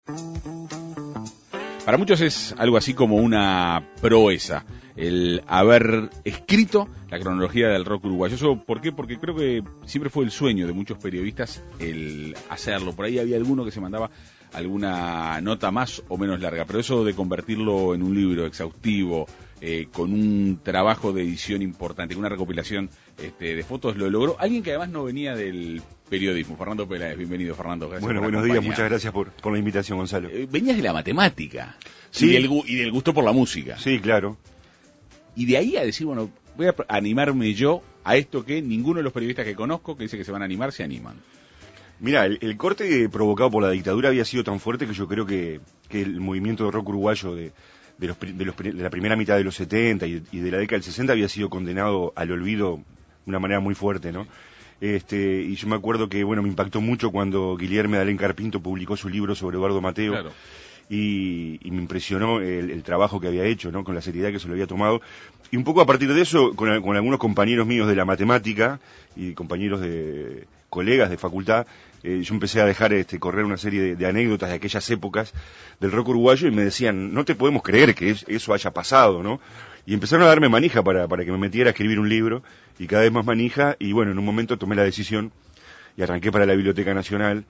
Para muchos es algo así como una proeza el haber escrito la cronología del rock uruguayo. ¿Eso por qué? Porque creo que siempre fue el sueño de muchos periodistas el hacerlo. Por ahí había alguno que se mandaba alguna nota más o menos larga, pero eso de convertirlo en un libro exhaustivo, con un trabajo de edición importante, con una recopilación de fotos, lo logró alguien que además no venía del periodismo. Fernando Peláez, bienvenido, Fernando. Gracias. Bueno, buenos días, muchas gracias por la invitación, Gonzalo. Venías de la matemática, sí, y del gusto por la música. Sí, claro. Y de ahí a decir, bueno, voy a animarme yo a esto que ninguno de los periodistas que conozco, que dice que se van a animar, se animan. Mira, el corte provocado por la dictadura había sido tan fuerte que yo creo que el movimiento de rock uruguayo de la primera mitad de los 70 y de la década del 60 había sido condenado al olvido de una manera muy fuerte, ¿no? Y yo me acuerdo que, bueno, me impactó mucho cuando Guillermo de Alencar Pinto publicó su libro sobre Eduardo Mateo. Claro. Y me impresionó el trabajo que había hecho, ¿no? Con la seriedad que se lo había tomado. Y un poco a partir de eso, con algunos compañeros míos de la matemática y compañeros de colegas de facultad, yo empecé a dejar correr una serie de anécdotas de aquellas épocas del rock uruguayo y me decían, no te podemos creer que eso haya pasado, ¿no? Y empezaron a darme manija para que me metiera a escribir un libro, y cada vez más manija, y bueno, en un momento tomé la decisión y arranqué para la Biblioteca Nacional,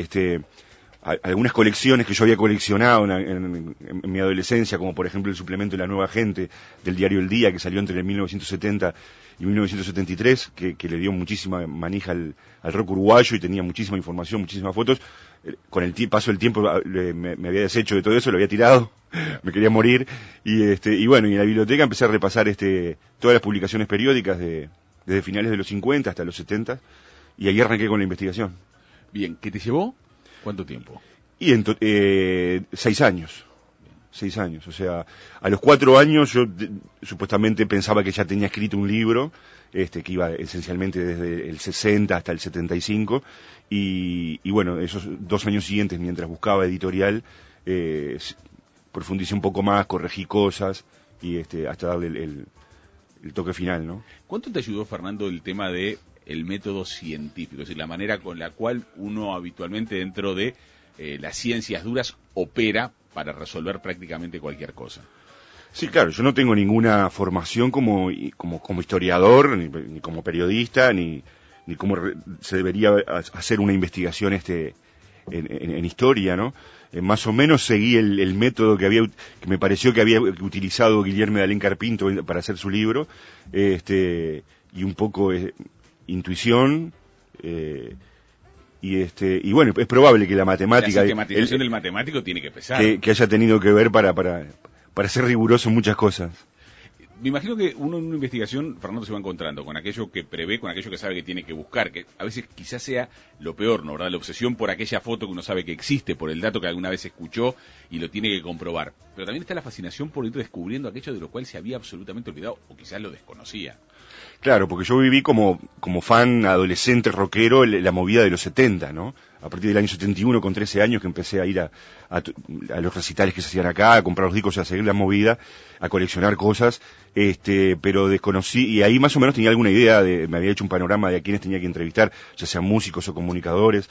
algunas colecciones que yo había coleccionado en mi adolescencia, como por ejemplo el suplemento de La Nueva Gente del diario El Día, que salió entre 1970 y 1973, que le dio muchísima manija al rock uruguayo y tenía muchísima información, muchísimas fotos. Con el paso del tiempo me había deshecho de todo eso, lo había tirado, me quería morir, y bueno, y en la biblioteca empecé a repasar todas las publicaciones periódicas desde finales de los 50 hasta los 70, y ahí arranqué con la investigación. Bien, ¿qué te llevó? ¿Cuánto tiempo? Y 6 años. 6 años, o sea, a los 4 años yo supuestamente pensaba que ya tenía escrito un libro, que iba esencialmente desde el 60 hasta el 75, y bueno, esos 2 años siguientes, mientras buscaba editorial, profundicé un poco más, corregí cosas, y hasta darle el toque final, ¿no? ¿Cuánto te ayudó, Fernando, el tema de el método científico, es decir, la manera con la cual uno habitualmente dentro de las ciencias duras opera para resolver prácticamente cualquier cosa? Sí, claro, yo no tengo ninguna formación como historiador, ni como periodista, ni cómo se debería hacer una investigación en historia, ¿no? Más o menos seguí el método que me pareció que había utilizado Guillermo de Alencar Pinto para hacer su libro, y un poco intuición, y bueno, es probable que la matemática... La sistematización del matemático tiene que pesar. Que haya tenido que ver para ser riguroso en muchas cosas. Me imagino que uno en una investigación, Fernando, se va encontrando con aquello que prevé, con aquello que sabe que tiene que buscar, que a veces quizás sea lo peor, ¿no? ¿Verdad? La obsesión por aquella foto que uno sabe que existe, por el dato que alguna vez escuchó y lo tiene que comprobar. Pero también está la fascinación por ir descubriendo aquello de lo cual se había absolutamente olvidado o quizás lo desconocía. Claro, porque yo viví como fan adolescente rockero la movida de los 70, ¿no? A partir del año 71, con 13 años, que empecé a ir a los recitales que se hacían acá, a comprar los discos, a seguir la movida, a coleccionar cosas, pero desconocí, y ahí más o menos tenía alguna idea, me había hecho un panorama de a quiénes tenía que entrevistar, ya sean músicos o comunicadores,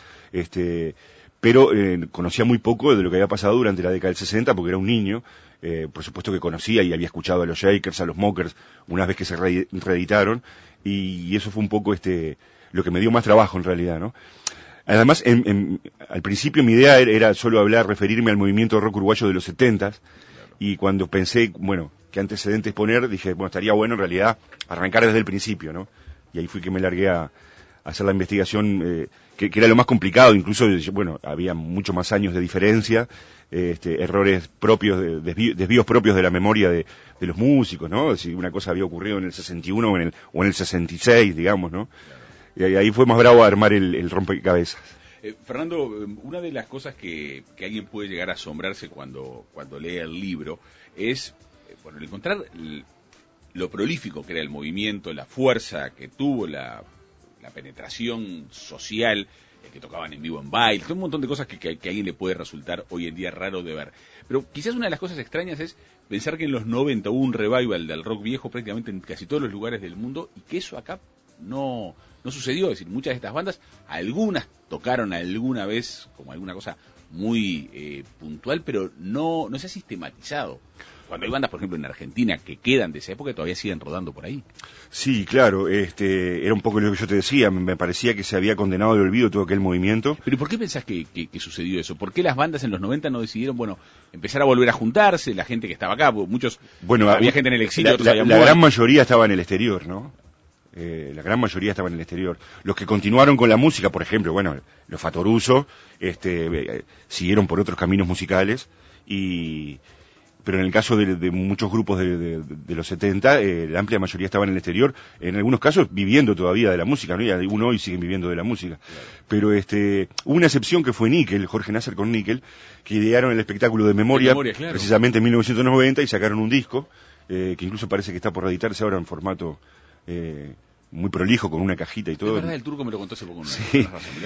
pero conocía muy poco de lo que había pasado durante la década del 60, porque era un niño. Por supuesto que conocía y había escuchado a los Shakers, a los Mockers, una vez que se reeditaron, y eso fue un poco lo que me dio más trabajo en realidad, ¿no? Además, al principio mi idea era solo referirme al movimiento rock uruguayo de los 70s, y cuando pensé, bueno, qué antecedentes poner, dije, bueno, estaría bueno en realidad arrancar desde el principio, ¿no? Y ahí fui que me largué a hacer la investigación, que era lo más complicado, incluso, bueno, había mucho más años de diferencia, errores propios, desvíos propios de la memoria de los músicos, ¿no? Si una cosa había ocurrido en el 61 o en el 66, digamos, ¿no? Y ahí fue más bravo armar el rompecabezas. Fernando, una de las cosas que alguien puede llegar a asombrarse cuando lee el libro es, bueno, el encontrar lo prolífico que era el movimiento, la fuerza que tuvo, la penetración social, que tocaban en vivo en bailes, un montón de cosas que a alguien le puede resultar hoy en día raro de ver. Pero quizás una de las cosas extrañas es pensar que en los 90 hubo un revival del rock viejo prácticamente en casi todos los lugares del mundo, y que eso acá no sucedió. Es decir, muchas de estas bandas, algunas tocaron alguna vez como alguna cosa muy puntual, pero no se ha sistematizado. Cuando hay bandas, por ejemplo, en Argentina que quedan de esa época, todavía siguen rodando por ahí. Sí, claro, era un poco lo que yo te decía, me parecía que se había condenado al olvido todo aquel movimiento. Pero ¿por qué pensás que sucedió eso? ¿Por qué las bandas en los 90 no decidieron, empezar a volver a juntarse, la gente que estaba acá, había gente en el exilio, otros habían la gran mayoría estaba en el exterior, ¿no? La gran mayoría estaba en el exterior. Los que continuaron con la música, por ejemplo, los Fatoruso, siguieron por otros caminos musicales pero en el caso de muchos grupos de los 70, la amplia mayoría estaba en el exterior, en algunos casos viviendo todavía de la música, ¿no? Y algunos hoy siguen viviendo de la música. Claro. Pero hubo una excepción que fue Nickel, Jorge Nasser con Nickel, que idearon el espectáculo de Memoria, claro, precisamente en 1990, y sacaron un disco, que incluso parece que está por reeditarse ahora en formato muy prolijo, con una cajita y todo. Es verdad, el Turco me lo contó hace poco. Sí.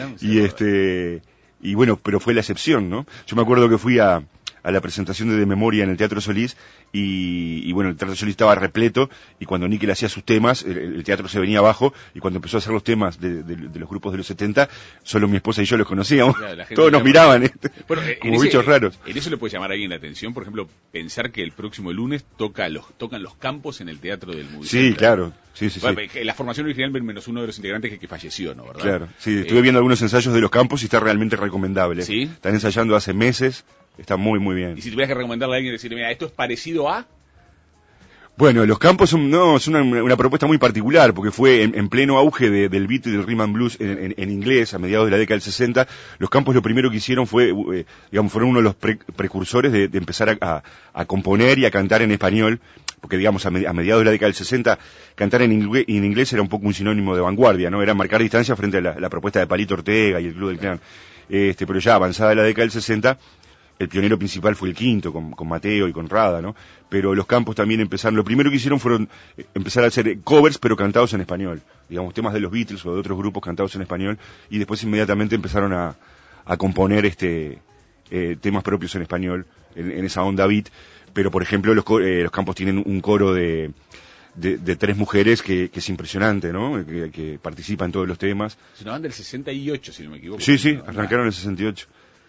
Pero fue la excepción, ¿no? Yo me acuerdo que fui a la presentación de Memoria en el Teatro Solís y el Teatro Solís estaba repleto y cuando Nickel hacía sus temas el teatro se venía abajo y cuando empezó a hacer los temas de los grupos de los 70 solo mi esposa y yo los conocíamos. Claro, todos nos miraban como bichos raros. En eso le puede llamar a alguien la atención, por ejemplo, pensar que el próximo lunes tocan los Campos en el Teatro del Movie Sí, Center. claro. Sí. La formación original menos uno de los integrantes que falleció, ¿no? ¿Verdad? Claro, sí, estuve viendo algunos ensayos de los Campos y está realmente recomendable. ¿Sí? Están ensayando hace meses. Está muy, muy bien. Y si tuvieras que recomendarle a alguien, decirle, mira, esto es parecido a... Bueno, los Campos son una propuesta muy particular, porque fue en pleno auge del beat y del rhythm and blues en inglés, a mediados de la década del 60. Los Campos lo primero que hicieron fueron uno de los precursores de empezar a componer y a cantar en español, porque a mediados de la década del 60, cantar en inglés era un poco un sinónimo de vanguardia, ¿no? Era marcar distancia frente a la propuesta de Palito Ortega y el Club del Clan. Pero ya avanzada la década del 60, el pionero principal fue el Quinto, con Mateo y con Rada, ¿no? Pero los Campos también empezaron, lo primero que hicieron fueron empezar a hacer covers, pero cantados en español. Temas de los Beatles o de otros grupos cantados en español, y después inmediatamente empezaron a componer temas propios en español, en esa onda beat. Pero, por ejemplo, los Campos tienen un coro de 3 mujeres que es impresionante, ¿no? Que participan en todos los temas. Es una banda del 68, si no me equivoco. Sí, arrancaron en el 68.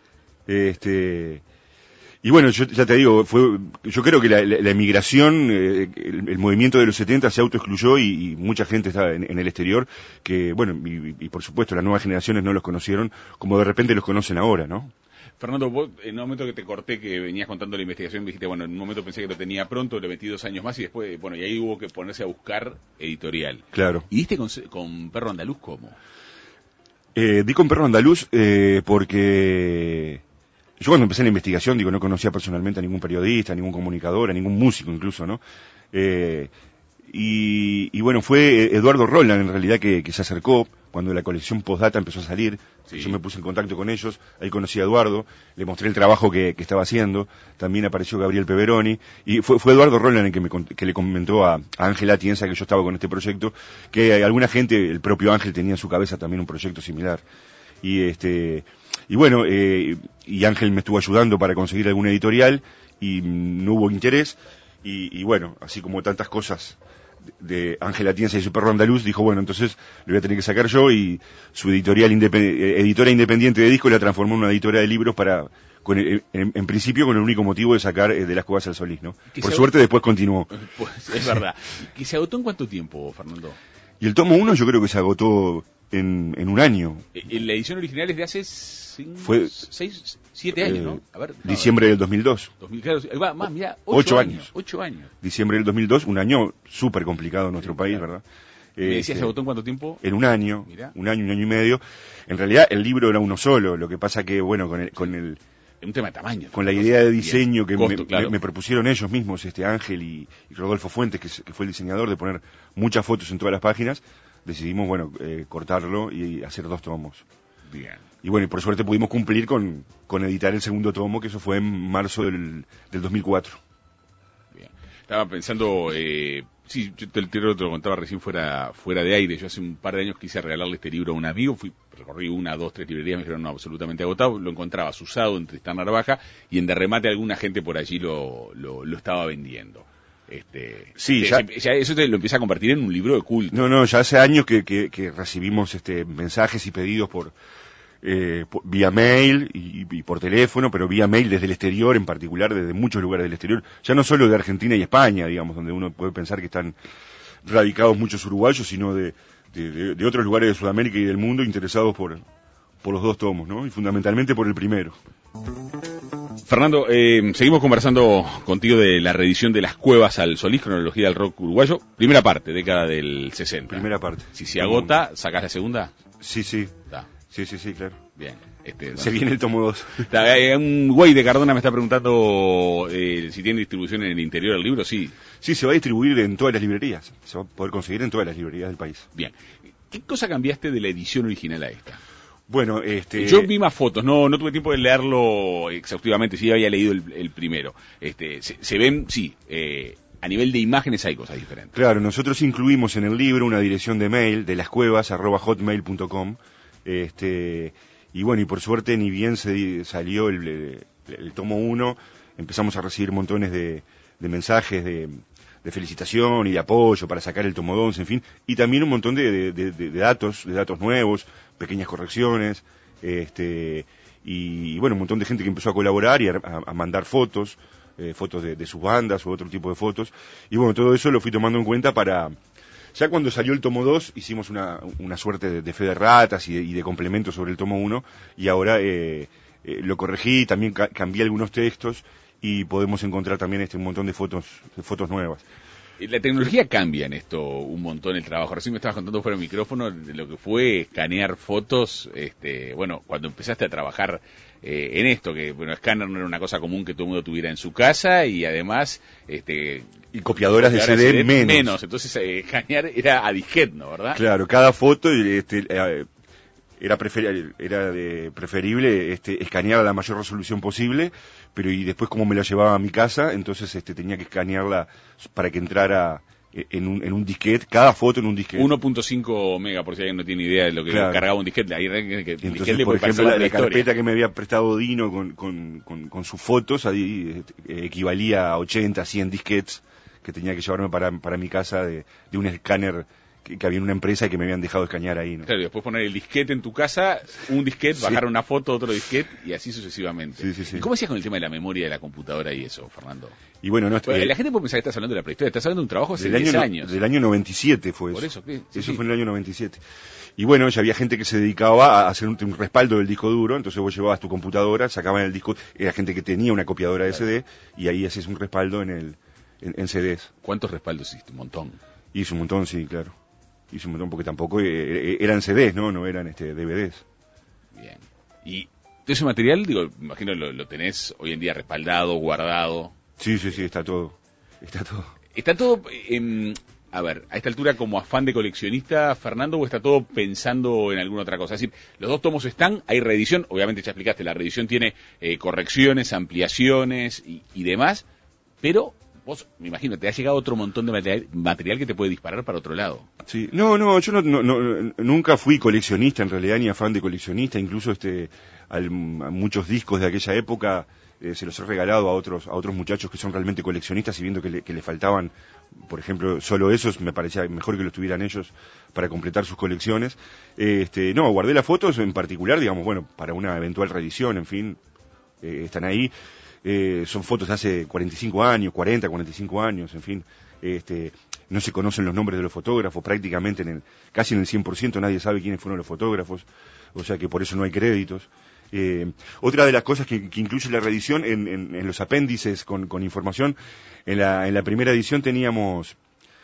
Y bueno, yo ya te digo, yo creo que la emigración, el movimiento de los 70 se autoexcluyó y mucha gente está en el exterior, que y por supuesto las nuevas generaciones no los conocieron como de repente los conocen ahora, ¿no? Fernando, vos en un momento que te corté, que venías contando la investigación, dijiste, en un momento pensé que lo tenía pronto, le metí 2 años más y después, y ahí hubo que ponerse a buscar editorial. Claro. ¿Y diste con Perro Andaluz cómo? Di con Perro Andaluz porque yo cuando empecé la investigación, no conocía personalmente a ningún periodista, a ningún comunicador, a ningún músico incluso, ¿no? Fue Eduardo Roland en realidad que se acercó cuando la colección Postdata empezó a salir. Sí. Yo me puse en contacto con ellos, ahí conocí a Eduardo, le mostré el trabajo que estaba haciendo, también apareció Gabriel Peveroni, y fue Eduardo Roland el que le comentó a Ángel Atienza que yo estaba con este proyecto, que alguna gente, el propio Ángel tenía en su cabeza también un proyecto similar. Y Ángel me estuvo ayudando para conseguir alguna editorial y no hubo interés y así como tantas cosas de Ángel Atienza y su Perro Andaluz, dijo, entonces lo voy a tener que sacar yo, y su editorial editora independiente de discos la transformó en una editora de libros en principio con el único motivo de sacar de las Cuevas al Solís, ¿no? Por suerte después continuó. Pues es verdad. ¿Y se agotó en cuánto tiempo, Fernando? Y el tomo 1 yo creo que se agotó en un año. La edición original es de hace 7 años, ¿no? A ver, diciembre del 2002. Claro, más, mirá, 8 años. 8 años. Diciembre del 2002, un año súper complicado en nuestro país, ¿verdad? ¿Me decías se agotó en cuánto tiempo? En un año, un año y medio. En realidad el libro era uno solo, lo que pasa que, con el un tema de tamaño. Con la idea de diseño que me propusieron ellos mismos, Ángel y Rodolfo Fuentes, que fue el diseñador, de poner muchas fotos en todas las páginas, decidimos, cortarlo y hacer 2 tomos. Bien. Y por suerte pudimos cumplir con editar el segundo tomo, que eso fue en marzo del 2004. Bien. Estaba pensando, sí, yo te lo contaba recién fuera de aire. Yo hace un par de años quise regalarle este libro a un amigo, recorrí 1, 2, 3 librerías, me dijeron no, absolutamente agotado, lo encontrabas usado en Tristán Narvaja y en Derremate alguna gente por allí lo estaba vendiendo. Sí, ya eso te lo empieza a convertir en un libro de culto. No, ya hace años que recibimos mensajes y pedidos vía mail y por teléfono, pero vía mail desde el exterior, en particular desde muchos lugares del exterior, ya no solo de Argentina y España, digamos, donde uno puede pensar que están radicados muchos uruguayos, sino de otros lugares de Sudamérica y del mundo interesados por los dos tomos, ¿no? Y fundamentalmente por el primero. Fernando, seguimos conversando contigo de la reedición de Las Cuevas al Solís, cronología del rock uruguayo. Primera parte, década del 60. Primera parte. Si se agota, ¿sacás la segunda? Sí, sí. Da. Sí, claro. Bien. Se viene el tomo 2. Un güey de Cardona me está preguntando si tiene distribución en el interior del libro. Sí. Sí, se va a distribuir en todas las librerías. Se va a poder conseguir en todas las librerías del país. Bien. ¿Qué cosa cambiaste de la edición original a esta? Bueno, yo vi más fotos, no tuve tiempo de leerlo exhaustivamente, sí había leído el primero. Se ven, sí, a nivel de imágenes hay cosas diferentes. Claro, nosotros incluimos en el libro una dirección de mail de lascuevas@hotmail.com. Y bueno, y por suerte ni bien salió el tomo 1, empezamos a recibir montones de mensajes de felicitación y de apoyo para sacar el tomo 2, en fin, y también un montón de datos nuevos, pequeñas correcciones, y bueno, un montón de gente que empezó a colaborar y a mandar fotos de sus bandas u otro tipo de fotos, y bueno, todo eso lo fui tomando en cuenta para... Ya cuando salió el tomo 2 hicimos una suerte de fe de ratas y de complemento sobre el tomo 1, y ahora lo corregí, también cambié algunos textos, y podemos encontrar también un montón de fotos nuevas. La tecnología cambia en esto un montón el trabajo. Recién me estabas contando fuera del micrófono de lo que fue escanear fotos. Bueno, cuando empezaste a trabajar en esto, que bueno, escáner no era una cosa común que todo el mundo tuviera en su casa, y además y copidadas de CD menos. Entonces escanear era a disquete, ¿no? ¿Verdad? Claro, cada foto era preferible escanear a la mayor resolución posible, pero y después como me la llevaba a mi casa, entonces tenía que escanearla para que entrara en un disquete, cada foto en un disquete. 1.5 mega, por si alguien no tiene idea de lo que cargaba un disquete. Entonces, por ejemplo, la carpeta que me había prestado Dino con sus fotos, ahí equivalía a 80, 100 disquetes que tenía que llevarme para mi casa de un escáner que había en una empresa y que me habían dejado escanear ahí, ¿no? Claro, y después poner el disquete en tu casa, un disquete, bajar una foto, otro disquete, y así sucesivamente. Sí. ¿Y cómo hacías con el tema de la memoria de la computadora y eso, Fernando? Y bueno, la gente puede pensar que estás hablando de la prehistoria, estás hablando de un trabajo hace 10 años. Del año 97 fue eso. Por eso, ¿qué? Eso fue en el año 97. Y bueno, ya había gente que se dedicaba a hacer un respaldo del disco duro, entonces vos llevabas tu computadora, sacaban el disco, era gente que tenía una copiadora de CD, y ahí hacías un respaldo en CDs. ¿Cuántos respaldos hiciste? Un montón. Hice un montón, sí, claro. Hice un montón porque tampoco eran CDs, no eran DVDs. Bien. Y todo ese material, digo, imagino lo tenés hoy en día respaldado, guardado. Sí, está todo. Está todo, a ver, a esta altura como afán de coleccionista, Fernando, o está todo pensando en alguna otra cosa. Es decir, los dos tomos están, hay reedición, obviamente ya explicaste, la reedición tiene correcciones, ampliaciones y demás, pero vos, me imagino, te ha llegado otro montón de material que te puede disparar para otro lado. Sí, yo nunca fui coleccionista en realidad, ni afán de coleccionista, incluso a muchos discos de aquella época se los he regalado a otros muchachos que son realmente coleccionistas, y viendo que le faltaban, por ejemplo, solo esos, me parecía mejor que los tuvieran ellos para completar sus colecciones. Guardé las fotos en particular, digamos, bueno, para una eventual reedición, en fin, están ahí. Son fotos de hace 45 años, en fin. No se conocen los nombres de los fotógrafos, prácticamente casi en el 100% nadie sabe quiénes fueron los fotógrafos, o sea que por eso no hay créditos. Otra de las cosas que incluye la reedición, en los apéndices con información, en la primera edición teníamos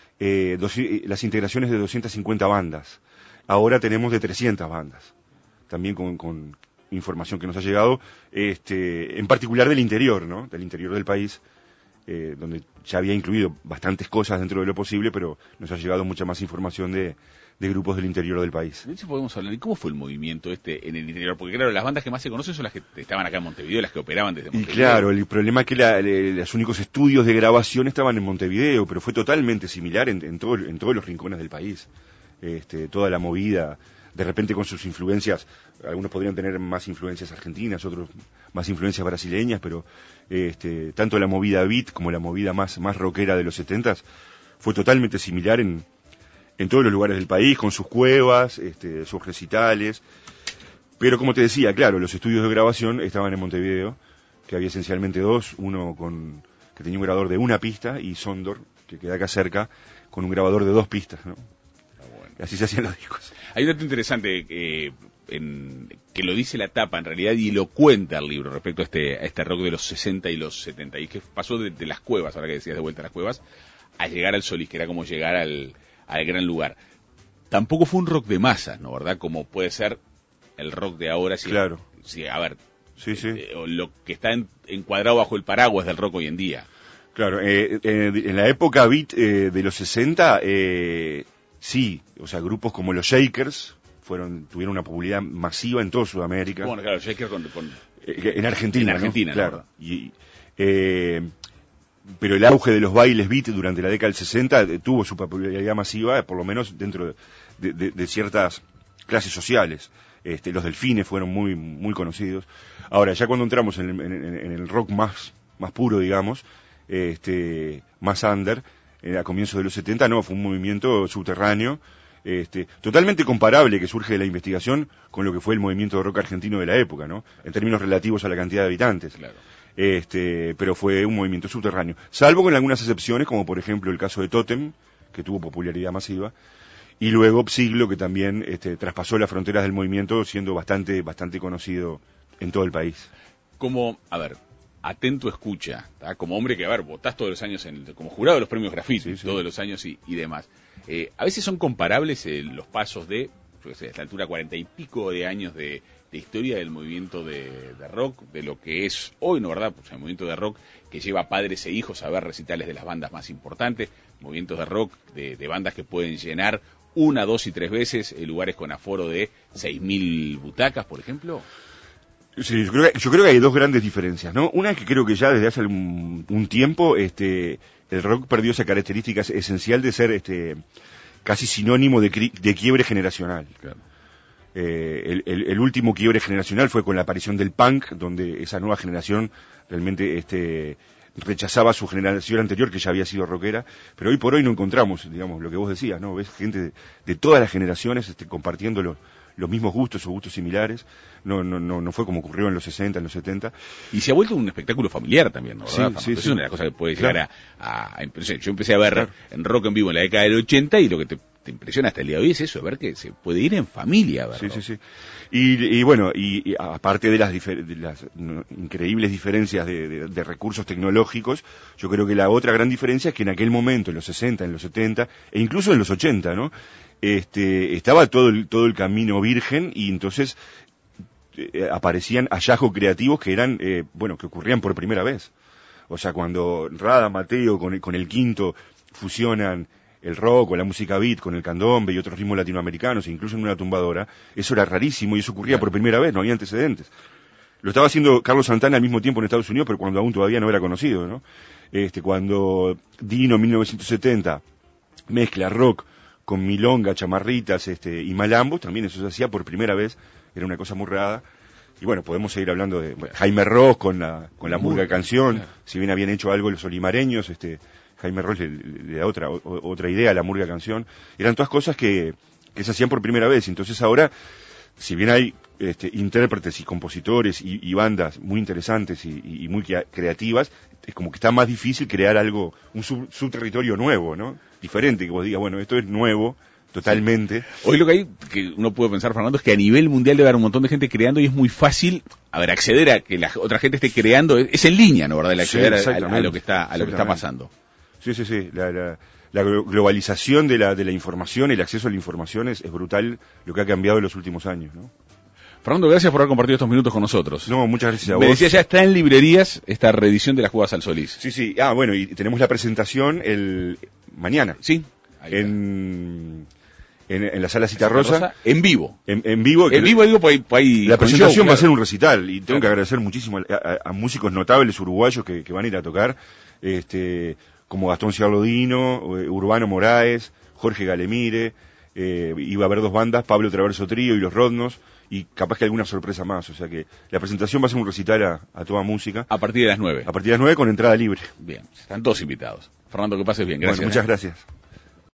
las integraciones de 250 bandas, ahora tenemos de 300 bandas, también con información que nos ha llegado, en particular del interior, ¿no? Del interior del país, donde ya había incluido bastantes cosas dentro de lo posible, pero nos ha llegado mucha más información de grupos del interior del país. De hecho, podemos hablar de cómo fue el movimiento en el interior, porque claro, las bandas que más se conocen son las que estaban acá en Montevideo, las que operaban desde Montevideo. Y claro, el problema es que los únicos estudios de grabación estaban en Montevideo, pero fue totalmente similar en todos los rincones del país. Toda la movida, de repente con sus influencias, algunos podrían tener más influencias argentinas, otros más influencias brasileñas, pero tanto la movida beat como la movida más rockera de los 70s fue totalmente similar en todos los lugares del país, con sus cuevas, sus recitales, Pero como te decía, claro, los estudios de grabación estaban en Montevideo, que había esencialmente dos, uno que tenía un grabador de una pista, y Sondor, que queda acá cerca, con un grabador de 2 pistas, ¿no? Bueno. Así se hacían los discos. Hay un dato interesante que lo dice la tapa en realidad y lo cuenta el libro respecto a este rock de los 60 y los 70, y que pasó de las cuevas, ahora que decías de vuelta a las cuevas, a llegar al Solís, que era como llegar al gran lugar. Tampoco fue un rock de masas, ¿no? ¿Verdad? Como puede ser el rock de ahora. Claro. A ver, sí. Lo que está encuadrado bajo el paraguas del rock hoy en día. Claro, en la época beat de los 60, sí, o sea, grupos como los Shakers tuvieron una popularidad masiva en toda Sudamérica. Bueno, claro, Shakers en Argentina, en Argentina, ¿no? Claro. Pero el auge de los bailes beat durante la década del 60 tuvo su popularidad masiva, por lo menos dentro de ciertas clases sociales. Los Delfines fueron muy, muy conocidos. Ahora, ya cuando entramos en el rock más puro, digamos, más under, a comienzos de los 70, no, fue un movimiento subterráneo, totalmente comparable, que surge de la investigación con lo que fue el movimiento de rock argentino de la época, ¿no? En términos relativos a la cantidad de habitantes. Claro. Pero fue un movimiento subterráneo, salvo con algunas excepciones, como por ejemplo el caso de Totem, que tuvo popularidad masiva, y luego Siglo, que también traspasó las fronteras del movimiento, siendo bastante conocido en todo el país. Como, atento escucha, ¿tá? Como hombre que, votás todos los años como jurado de los premios Graffiti, sí. todos los años y demás. A veces son comparables los pasos de, yo qué sé, a esta altura 40 y pico de años de historia del movimiento de rock, de lo que es hoy, ¿no, verdad? Pues el movimiento de rock que lleva padres e hijos a ver recitales de las bandas más importantes, movimientos de rock de bandas que pueden llenar 1, 2 y 3 veces lugares con aforo de 6.000 butacas, por ejemplo. Sí, yo creo que hay dos grandes diferencias, ¿no? Una es que creo que ya desde hace un tiempo el rock perdió esa característica esencial de ser casi sinónimo de quiebre generacional. Claro. El último quiebre generacional fue con la aparición del punk, donde esa nueva generación realmente rechazaba su generación anterior, que ya había sido rockera, pero hoy por hoy no encontramos, digamos, lo que vos decías, ¿no? Ves gente de todas las generaciones compartiendo los mismos gustos o gustos similares. No fue como ocurrió en los 60, en los 70. Y se ha vuelto un espectáculo familiar también, ¿no? ¿Verdad? Sí. Es una de las cosas que puede llegar claro. a impresionar. Yo empecé a ver en rock en vivo en la década del 80 y lo que te impresiona hasta el día de hoy es eso, ver que se puede ir en familia, ¿verdad? Sí. Y bueno, y aparte de las increíbles diferencias de recursos tecnológicos, yo creo que la otra gran diferencia es que en aquel momento, en los 60, en los 70, e incluso en los 80, ¿no? Estaba todo el camino virgen, y entonces aparecían hallazgos creativos que eran, que ocurrían por primera vez. O sea, cuando Rada, Mateo, con el Quinto fusionan el rock o la música beat con el candombe y otros ritmos latinoamericanos, incluso en una tumbadora, eso era rarísimo y eso ocurría por primera vez, no había antecedentes. Lo estaba haciendo Carlos Santana al mismo tiempo en Estados Unidos, pero cuando aún todavía no era conocido, ¿no? Cuando Dino, en 1970, mezcla rock con milonga, chamarritas y malambos, también eso se hacía por primera vez, era una cosa muy rara. Y bueno, podemos seguir hablando de Jaime Ross con la murga canción, claro. Si bien habían hecho algo los olimareños, Jaime Ross le da otra idea a la murga canción. Eran todas cosas que se hacían por primera vez. Entonces ahora, si bien hay intérpretes y compositores y bandas muy interesantes y muy creativas, es como que está más difícil crear algo, un subterritorio nuevo, ¿no? Diferente, que vos digas, bueno, esto es nuevo, totalmente. Sí. Hoy lo que hay, que uno puede pensar, Fernando, es que a nivel mundial debe haber un montón de gente creando y es muy fácil, acceder a que la otra gente esté creando, es en línea, ¿no? ¿Verdad? El acceder a lo que está pasando. Sí. La globalización de la información, el acceso a la información es brutal lo que ha cambiado en los últimos años, ¿no? Fernando, gracias por haber compartido estos minutos con nosotros. No, muchas gracias a vos. Me decía, ya está en librerías esta reedición de las Cuevas al Solís. Sí. Bueno, y tenemos la presentación mañana. Sí. En la Sala Citarrosa. En vivo. En vivo. En vivo, digo, pues ahí la presentación va a ser un recital, y tengo que agradecer muchísimo a músicos notables uruguayos que van a ir a tocar, como Gastón Ciarlodino, Urbano Moraes, Jorge Galemire, iba a haber 2 bandas, Pablo Traverso Trío y Los Rodnos, y capaz que alguna sorpresa más. O sea que la presentación va a ser un recital a toda música. A partir de las 9. A partir de las 9 con entrada libre. Bien, están todos invitados. Fernando, que pases bien. Gracias. Bueno, muchas gracias.